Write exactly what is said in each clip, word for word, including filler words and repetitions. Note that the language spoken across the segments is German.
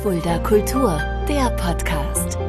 Fulda Kultur, der Podcast.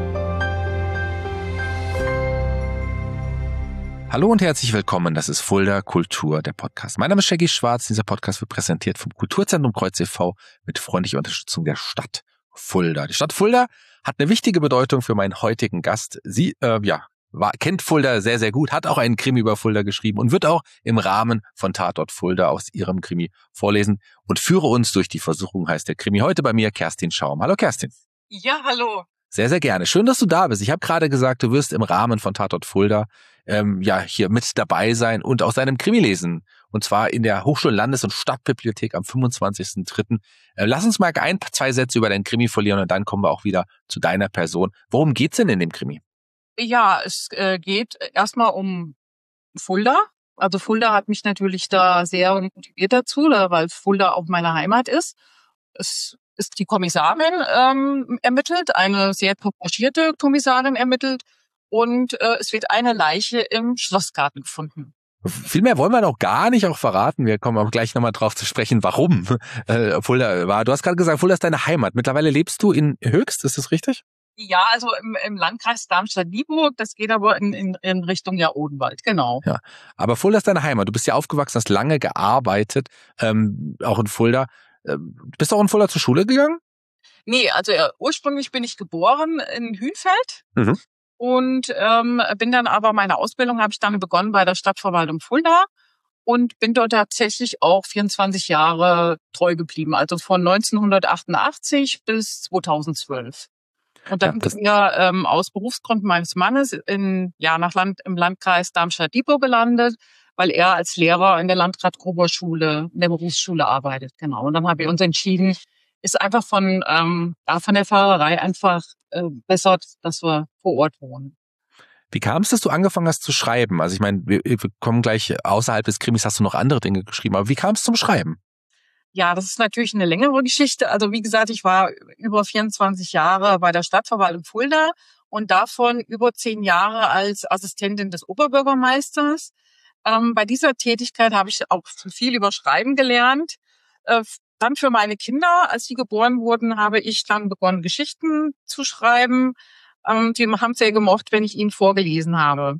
Hallo und herzlich willkommen, das ist Fulda Kultur, der Podcast. Mein Name ist Shaggy Schwarz, dieser Podcast wird präsentiert vom Kulturzentrum Kreuz e V mit freundlicher Unterstützung der Stadt Fulda. Die Stadt Fulda hat eine wichtige Bedeutung für meinen heutigen Gast. Sie, äh, ja, war, kennt Fulda sehr, sehr gut, hat auch einen Krimi über Fulda geschrieben und wird auch im Rahmen von Tatort Fulda aus ihrem Krimi vorlesen und führe uns durch die Versuchung, heißt der Krimi. Heute bei mir Kerstin Schaum. Hallo Kerstin. Ja, hallo. Sehr, sehr gerne. Schön, dass du da bist. Ich habe gerade gesagt, du wirst im Rahmen von Tatort Fulda ähm, ja hier mit dabei sein und aus deinem Krimi lesen. Und zwar in der Hochschul-, Landes- und Stadtbibliothek am fünfundzwanzigsten dritten Äh, lass uns mal ein, zwei Sätze über deinen Krimi verlieren und dann kommen wir auch wieder zu deiner Person. Worum geht's denn in dem Krimi? Ja, es äh, geht erstmal um Fulda. Also Fulda hat mich natürlich da sehr motiviert dazu, da, weil Fulda auch meine Heimat ist. Es ist die Kommissarin ähm, ermittelt, eine sehr engagierte Kommissarin ermittelt und äh, es wird eine Leiche im Schlossgarten gefunden. Viel mehr wollen wir noch gar nicht auch verraten. Wir kommen auch gleich nochmal drauf zu sprechen, warum äh, Fulda war. Du hast gerade gesagt, Fulda ist deine Heimat. Mittlerweile lebst du in Höchst, ist das richtig? Ja, also im, im Landkreis Darmstadt-Dieburg, das geht aber in, in, in Richtung ja Odenwald, genau. Ja, aber Fulda ist deine Heimat. Du bist ja aufgewachsen, hast lange gearbeitet, ähm, auch in Fulda. Ähm, bist du auch in Fulda zur Schule gegangen? Nee, also äh, ursprünglich bin ich geboren in Hünfeld. Mhm. Und ähm, bin dann aber, meine Ausbildung habe ich dann begonnen bei der Stadtverwaltung Fulda und bin dort tatsächlich auch vierundzwanzig Jahre treu geblieben, also von neunzehnhundertachtundachtzig bis zweitausendzwölf. Und dann Ja, bin ich ähm, aus Berufsgründen meines Mannes in, ja, nach Land, im Landkreis Darmstadt-Dieburg gelandet, weil er als Lehrer in der Landrat-Gruber-Schule, in der Berufsschule arbeitet. Genau. Und dann haben wir uns entschieden, ist einfach von, ähm, ja, von der Fahrerei einfach äh, besser, dass wir vor Ort wohnen. Wie kam es, dass du angefangen hast zu schreiben? Also ich meine, wir, wir kommen gleich, außerhalb des Krimis hast du noch andere Dinge geschrieben, aber wie kam es zum Schreiben? Ja, das ist natürlich eine längere Geschichte. Also wie gesagt, ich war über vierundzwanzig Jahre bei der Stadtverwaltung Fulda und davon über zehn Jahre als Assistentin des Oberbürgermeisters. Ähm, bei dieser Tätigkeit habe ich auch viel über Schreiben gelernt. Äh, dann für meine Kinder, als sie geboren wurden, habe ich dann begonnen, Geschichten zu schreiben. Ähm, die haben sehr gemocht, wenn ich ihnen vorgelesen habe.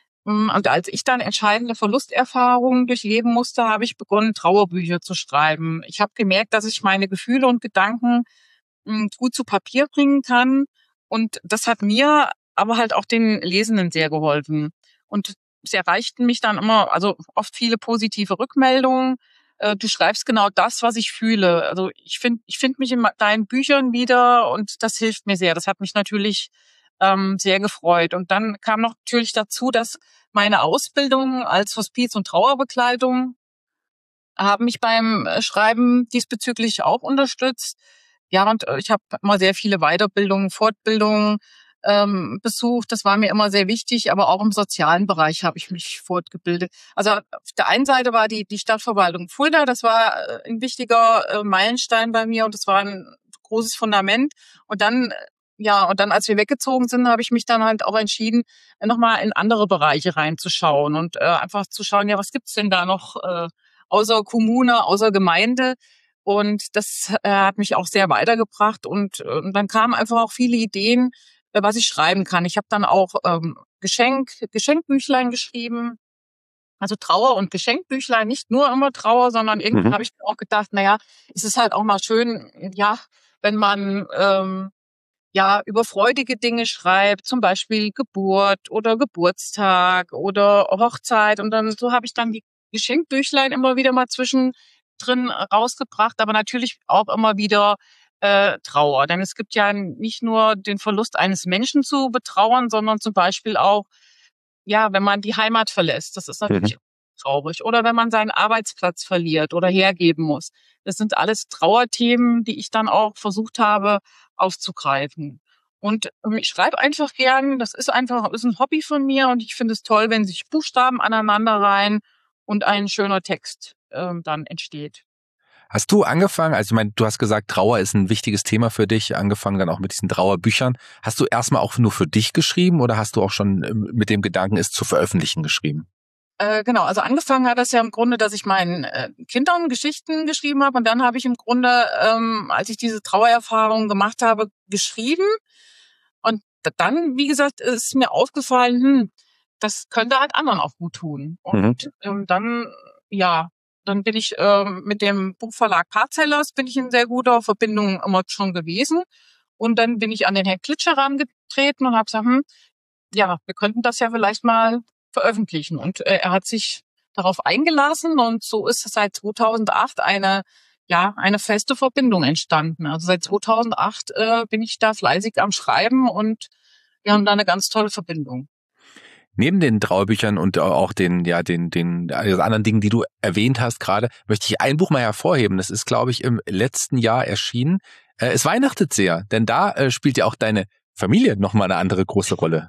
Und als ich dann entscheidende Verlusterfahrungen durchleben musste, habe ich begonnen, Trauerbücher zu schreiben. Ich habe gemerkt, dass ich meine Gefühle und Gedanken mh, gut zu Papier bringen kann. Und das hat mir, aber halt auch den Lesenden sehr geholfen. Und es erreichten mich dann immer, also oft viele positive Rückmeldungen. Äh, du schreibst genau das, was ich fühle. Also ich finde, ich finde mich in deinen Büchern wieder und das hilft mir sehr. Das hat mich natürlich ähm, sehr gefreut. Und dann kam noch natürlich dazu, dass meine Ausbildung als Hospiz- und Trauerbekleidung haben mich beim Schreiben diesbezüglich auch unterstützt. Ja, und ich habe immer sehr viele Weiterbildungen, Fortbildungen ähm, besucht. Das war mir immer sehr wichtig, aber auch im sozialen Bereich habe ich mich fortgebildet. Also auf der einen Seite war die die Stadtverwaltung Fulda, das war ein wichtiger äh, Meilenstein bei mir und das war ein großes Fundament. Und dann Ja, und dann, als wir weggezogen sind, habe ich mich dann halt auch entschieden, nochmal in andere Bereiche reinzuschauen und äh, einfach zu schauen, ja, was gibt's denn da noch äh, außer Kommune, außer Gemeinde? Und das äh, hat mich auch sehr weitergebracht. Und, äh, und dann kamen einfach auch viele Ideen, äh, was ich schreiben kann. Ich habe dann auch ähm, Geschenk, Geschenkbüchlein geschrieben, also Trauer- und Geschenkbüchlein, nicht nur immer Trauer, sondern irgendwie Mhm. habe ich mir auch gedacht, naja, es ist halt auch mal schön, ja, wenn man ähm, ja, über freudige Dinge schreibt, zum Beispiel Geburt oder Geburtstag oder Hochzeit. Und dann so habe ich dann die Geschenkbüchlein immer wieder mal zwischendrin rausgebracht, aber natürlich auch immer wieder äh, Trauer. Denn es gibt ja nicht nur den Verlust eines Menschen zu betrauern, sondern zum Beispiel auch, ja, wenn man die Heimat verlässt. Das ist natürlich Mhm. traurig. Oder wenn man seinen Arbeitsplatz verliert oder hergeben muss. Das sind alles Trauerthemen, die ich dann auch versucht habe aufzugreifen. Und ähm, ich schreibe einfach gern, das ist einfach ist ein Hobby von mir und ich finde es toll, wenn sich Buchstaben aneinanderreihen und ein schöner Text ähm, dann entsteht. Hast du angefangen, also ich meine, du hast gesagt, Trauer ist ein wichtiges Thema für dich, angefangen dann auch mit diesen Trauerbüchern. Hast du erstmal auch nur für dich geschrieben oder hast du auch schon ähm, mit dem Gedanken, es zu veröffentlichen, geschrieben? Äh, genau, also angefangen hat das ja im Grunde, dass ich meinen äh, Kindern Geschichten geschrieben habe und dann habe ich im Grunde, ähm, als ich diese Trauererfahrung gemacht habe, geschrieben und dann, wie gesagt, ist mir aufgefallen, hm, das könnte halt anderen auch gut tun. Und mhm. ähm, dann, ja, dann bin ich ähm, mit dem Buchverlag Partzellers bin ich in sehr guter Verbindung immer schon gewesen und dann bin ich an den Herrn Klitsch herangetreten und habe gesagt, hm, ja, wir könnten das ja vielleicht mal veröffentlichen. Und äh, er hat sich darauf eingelassen und so ist seit zweitausendacht eine, ja, eine feste Verbindung entstanden. Also seit zweitausendacht äh, bin ich da fleißig am Schreiben und wir haben da eine ganz tolle Verbindung. Neben den Trauerbüchern und auch den, ja, den, den also anderen Dingen, die du erwähnt hast gerade, möchte ich ein Buch mal hervorheben. Das ist, glaube ich, im letzten Jahr erschienen. Äh, es weihnachtet sehr, denn da äh, spielt ja auch deine Familie nochmal eine andere große Rolle.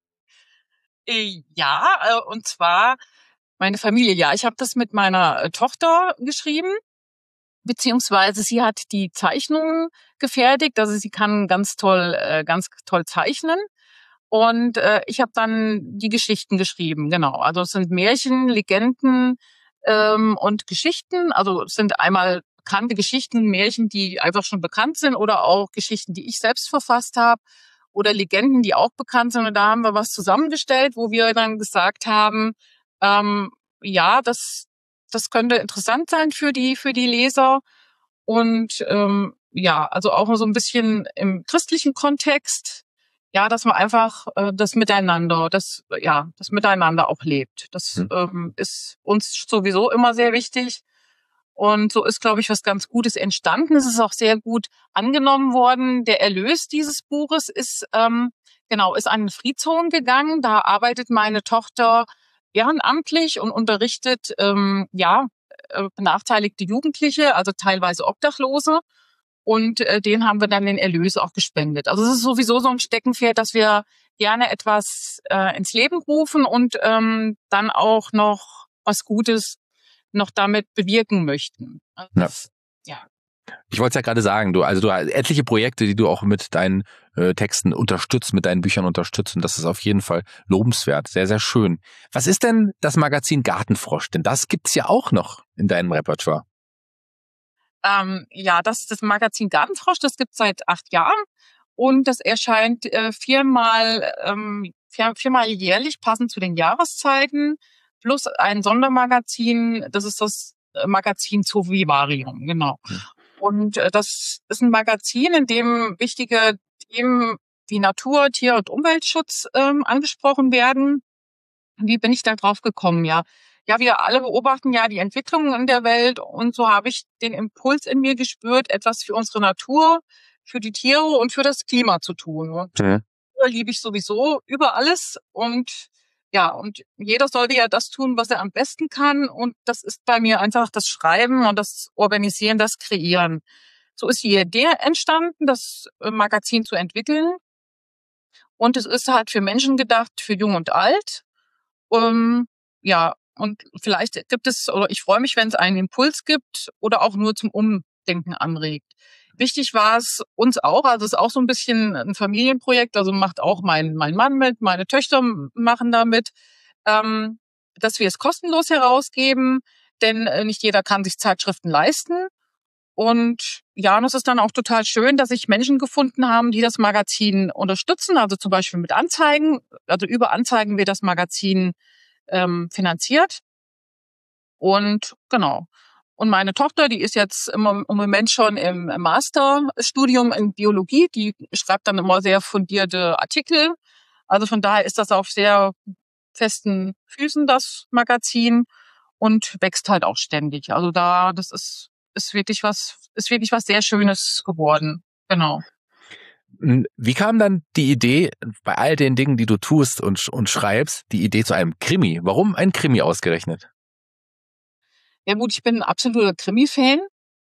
Ja, und zwar meine Familie. Ja, ich habe das mit meiner Tochter geschrieben, beziehungsweise sie hat die Zeichnungen gefertigt. Also sie kann ganz toll, ganz toll zeichnen. Und äh, ich habe dann die Geschichten geschrieben, genau. Also es sind Märchen, Legenden ähm, und Geschichten. Also es sind einmal bekannte Geschichten, Märchen, die einfach schon bekannt sind oder auch Geschichten, die ich selbst verfasst habe oder Legenden, die auch bekannt sind. Und da haben wir was zusammengestellt, wo wir dann gesagt haben, ähm, ja, das das könnte interessant sein für die für die Leser. Und ähm, ja, also auch so ein bisschen im christlichen Kontext. Ja, dass man einfach äh, das Miteinander, das ja, das Miteinander auch lebt. Das hm. ähm, ist uns sowieso immer sehr wichtig. Und so ist, glaube ich, was ganz Gutes entstanden. Es ist auch sehr gut angenommen worden. Der Erlös dieses Buches ist ähm, genau ist an den Friedhof gegangen. Da arbeitet meine Tochter ehrenamtlich und unterrichtet ähm, ja äh, benachteiligte Jugendliche, also teilweise Obdachlose. Und äh, den haben wir dann den Erlös auch gespendet. Also es ist sowieso so ein Steckenpferd, dass wir gerne etwas äh, ins Leben rufen und ähm, dann auch noch was Gutes noch damit bewirken möchten. Also das, ja. ja. Ich wollte es ja gerade sagen, du, also du hast etliche Projekte, die du auch mit deinen äh, Texten unterstützt, mit deinen Büchern unterstützt. Und das ist auf jeden Fall lobenswert. Sehr, sehr schön. Was ist denn das Magazin Gartenfrosch? Denn das gibt's ja auch noch in deinem Repertoire. Ähm, ja, das ist das Magazin Gartenfrosch, das gibt's seit acht Jahren und das erscheint äh, viermal, ähm, vier, viermal jährlich, passend zu den Jahreszeiten, plus ein Sondermagazin, das ist das Magazin zu Vivarium, genau. Mhm. Und äh, das ist ein Magazin, in dem wichtige Themen wie Natur, Tier- und Umweltschutz ähm, angesprochen werden. Wie bin ich da drauf gekommen, ja? Ja, wir alle beobachten ja die Entwicklungen in der Welt und so habe ich den Impuls in mir gespürt, etwas für unsere Natur, für die Tiere und für das Klima zu tun. Und ja. liebe ich sowieso über alles und ja, und jeder sollte ja das tun, was er am besten kann und das ist bei mir einfach das Schreiben und das Organisieren, das Kreieren. So ist die Idee entstanden, das Magazin zu entwickeln und es ist halt für Menschen gedacht, für Jung und Alt. Um, ja, und vielleicht gibt es, oder ich freue mich, wenn es einen Impuls gibt oder auch nur zum Umdenken anregt. Wichtig war es uns auch, also es ist auch so ein bisschen ein Familienprojekt, also macht auch mein mein Mann mit, meine Töchter machen da mit, ähm, dass wir es kostenlos herausgeben, denn nicht jeder kann sich Zeitschriften leisten. Und ja, und es ist dann auch total schön, dass sich Menschen gefunden haben, die das Magazin unterstützen, also zum Beispiel mit Anzeigen, also über Anzeigen wird das Magazin ähm, finanziert. Und genau. Und meine Tochter, die ist jetzt im, im Moment schon im Masterstudium in Biologie, die schreibt dann immer sehr fundierte Artikel. Also von daher ist das auf sehr festen Füßen, das Magazin, und wächst halt auch ständig. Also da, das ist ist wirklich was, ist wirklich was sehr Schönes geworden. Genau. Wie kam dann die Idee, bei all den Dingen, die du tust und, und schreibst, die Idee zu einem Krimi? Warum ein Krimi ausgerechnet? Ja gut, ich bin ein absoluter Krimi-Fan.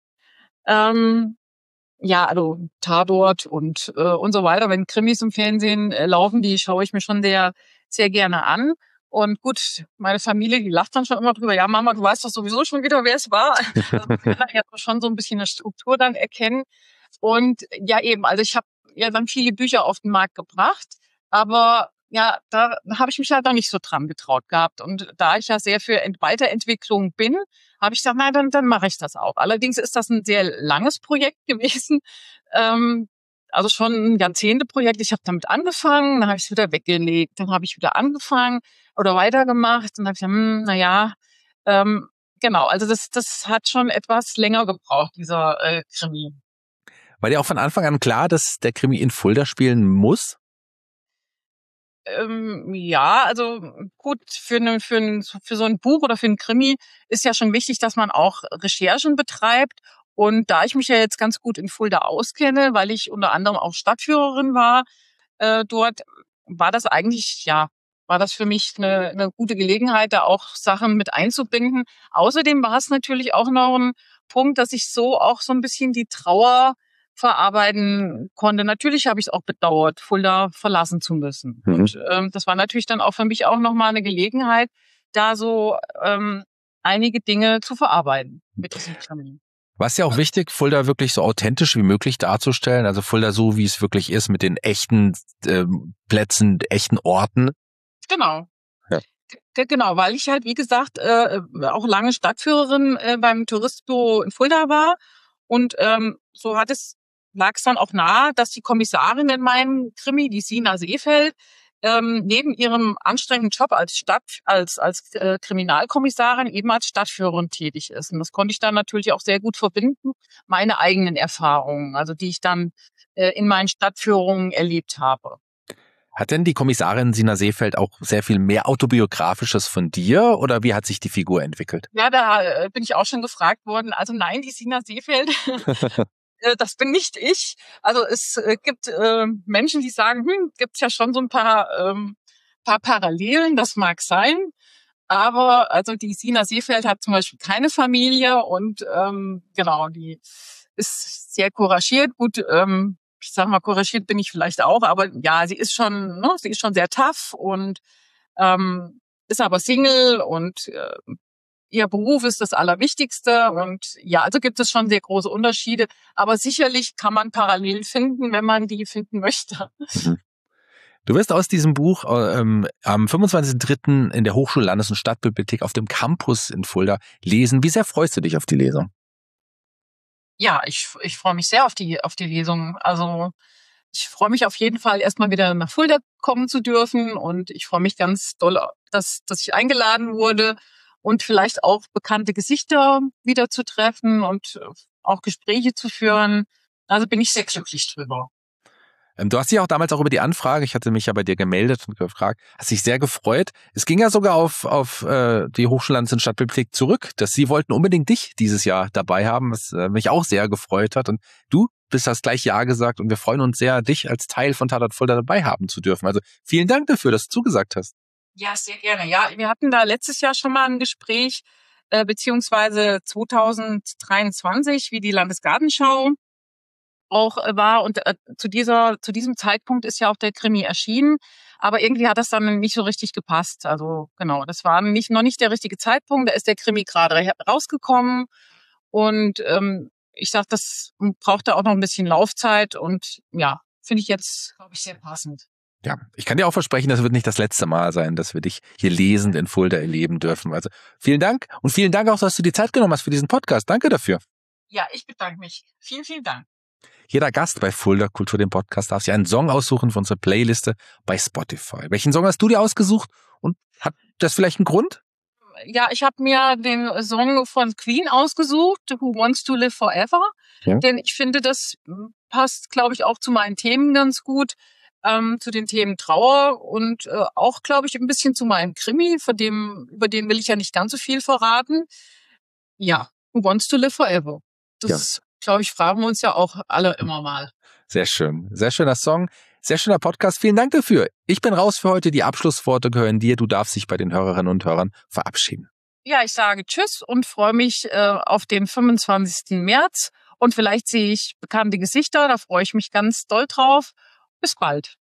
Ähm, ja, also Tatort und äh, und so weiter. Wenn Krimis im Fernsehen äh, laufen, die schaue ich mir schon sehr, sehr gerne an. Und gut, meine Familie, die lacht dann schon immer drüber. Ja, Mama, du weißt doch sowieso schon wieder, wer es war. Ich kann ja schon so ein bisschen eine Struktur dann erkennen. Und ja eben, also ich habe ja dann viele Bücher auf den Markt gebracht. Aber ja, da habe ich mich halt noch nicht so dran getraut gehabt. Und da ich ja sehr für Ent- Weiterentwicklung bin, habe ich gesagt, na, dann, dann mache ich das auch. Allerdings ist das ein sehr langes Projekt gewesen. Ähm, also schon ein Jahrzehnte-Projekt. Ich habe damit angefangen, dann habe ich es wieder weggelegt, dann habe ich wieder angefangen oder weitergemacht. Dann habe ich gesagt, hm, na ja, ähm, genau. Also das, das hat schon etwas länger gebraucht, dieser äh, Krimi. War dir auch von Anfang an klar, dass der Krimi in Fulda spielen muss? Ähm, ja, also gut, für, ne, für, ein, für so ein Buch oder für ein Krimi ist ja schon wichtig, dass man auch Recherchen betreibt. Und da ich mich ja jetzt ganz gut in Fulda auskenne, weil ich unter anderem auch Stadtführerin war, äh, dort war das eigentlich, ja, war das für mich eine, eine gute Gelegenheit, da auch Sachen mit einzubinden. Außerdem war es natürlich auch noch ein Punkt, dass ich so auch so ein bisschen die Trauer verarbeiten konnte. Natürlich habe ich es auch bedauert, Fulda verlassen zu müssen. Mhm. Und ähm, das war natürlich dann auch für mich auch nochmal eine Gelegenheit, da so ähm, einige Dinge zu verarbeiten mit diesem Krimi. War es ja auch wichtig, Fulda wirklich so authentisch wie möglich darzustellen, also Fulda so, wie es wirklich ist, mit den echten ähm, Plätzen, echten Orten. Genau. Ja. G- Genau, weil ich halt, wie gesagt, äh, auch lange Stadtführerin äh, beim Touristbüro in Fulda war. Und ähm, so hat es, lag es dann auch nahe, dass die Kommissarin in meinem Krimi, die Sina Seefeld, ähm, neben ihrem anstrengenden Job als Stadt, als als äh, Kriminalkommissarin eben als Stadtführerin tätig ist. Und das konnte ich dann natürlich auch sehr gut verbinden, meine eigenen Erfahrungen, also die ich dann äh, in meinen Stadtführungen erlebt habe. Hat denn die Kommissarin Sina Seefeld auch sehr viel mehr Autobiografisches von dir oder wie hat sich die Figur entwickelt? Ja, da äh, bin ich auch schon gefragt worden. Also nein, die Sina Seefeld, äh, das bin nicht ich. Also es äh, gibt äh, Menschen, die sagen, hm, gibt's ja schon so ein paar, ähm, paar Parallelen, das mag sein. Aber also die Sina Seefeld hat zum Beispiel keine Familie und ähm, genau, die ist sehr couragiert. Gut, ähm, ich sag mal, couragiert bin ich vielleicht auch, aber ja, sie ist schon, ne, sie ist schon sehr tough und ähm, ist aber Single und äh, ihr Beruf ist das Allerwichtigste. Und ja, also gibt es schon sehr große Unterschiede. Aber sicherlich kann man Parallelen finden, wenn man die finden möchte. Mhm. Du wirst aus diesem Buch ähm, am fünfundzwanzigsten dritten in der Hochschullandes- und Stadtbibliothek auf dem Campus in Fulda lesen. Wie sehr freust du dich auf die Lesung? Ja, ich, ich freue mich sehr auf die, auf die Lesung. Also ich freue mich auf jeden Fall, erstmal wieder nach Fulda kommen zu dürfen. Und ich freue mich ganz doll, dass, dass ich eingeladen wurde und vielleicht auch bekannte Gesichter wieder zu treffen und auch Gespräche zu führen. Also bin ich sehr glücklich drüber. Ähm, du hast dich auch damals auch über die Anfrage, ich hatte mich ja bei dir gemeldet und gefragt, hast dich sehr gefreut. Es ging ja sogar auf, auf äh, die Hochschullandes- und Stadtbibliothek zurück, dass sie wollten unbedingt dich dieses Jahr dabei haben, was äh, mich auch sehr gefreut hat. Und du bist das gleich Ja gesagt und wir freuen uns sehr, dich als Teil von Tatort Fulda dabei haben zu dürfen. Also vielen Dank dafür, dass du zugesagt hast. Ja, sehr gerne. Ja, wir hatten da letztes Jahr schon mal ein Gespräch, äh, beziehungsweise zweitausenddreiundzwanzig, wie die Landesgartenschau auch äh, war. Und äh, zu dieser, zu diesem Zeitpunkt ist ja auch der Krimi erschienen. Aber irgendwie hat das dann nicht so richtig gepasst. Also genau, das war nicht, noch nicht der richtige Zeitpunkt. Da ist der Krimi gerade rausgekommen. Und ähm, ich sag, das brauchte auch noch ein bisschen Laufzeit. Und ja, finde ich jetzt, glaube ich, sehr passend. Ja, ich kann dir auch versprechen, das wird nicht das letzte Mal sein, dass wir dich hier lesend in Fulda erleben dürfen. Also vielen Dank und vielen Dank auch, dass du die Zeit genommen hast für diesen Podcast. Danke dafür. Ja, ich bedanke mich. Vielen, vielen Dank. Jeder Gast bei Fulda Kultur, dem Podcast, darf sich einen Song aussuchen für unsere Playliste bei Spotify. Welchen Song hast du dir ausgesucht und hat das vielleicht einen Grund? Ja, ich habe mir den Song von Queen ausgesucht, Who Wants to Live Forever. Ja. Denn ich finde, das passt, glaube ich, auch zu meinen Themen ganz gut. Ähm, zu den Themen Trauer und äh, auch, glaube ich, ein bisschen zu meinem Krimi, von dem, über den will ich ja nicht ganz so viel verraten. Ja, Who Wants to Live Forever? Das, ja. glaube ich, fragen wir uns ja auch alle immer mal. Sehr schön. Sehr schöner Song. Sehr schöner Podcast. Vielen Dank dafür. Ich bin raus für heute. Die Abschlussworte gehören dir. Du darfst dich bei den Hörerinnen und Hörern verabschieden. Ja, ich sage Tschüss und freue mich äh, auf den fünfundzwanzigsten März. Und vielleicht sehe ich bekannte Gesichter. Da freue ich mich ganz doll drauf. Bis bald.